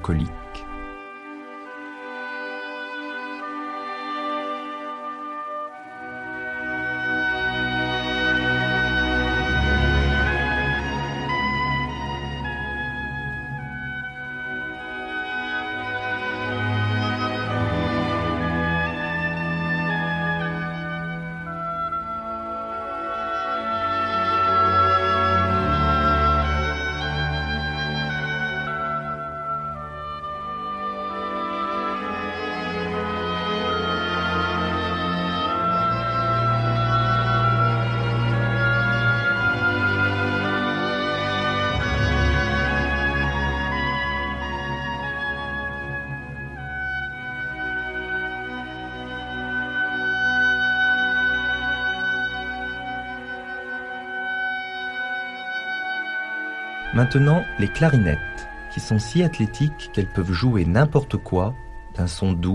mélancolique. Maintenant, les clarinettes, qui sont si athlétiques qu'elles peuvent jouer n'importe quoi, d'un son doux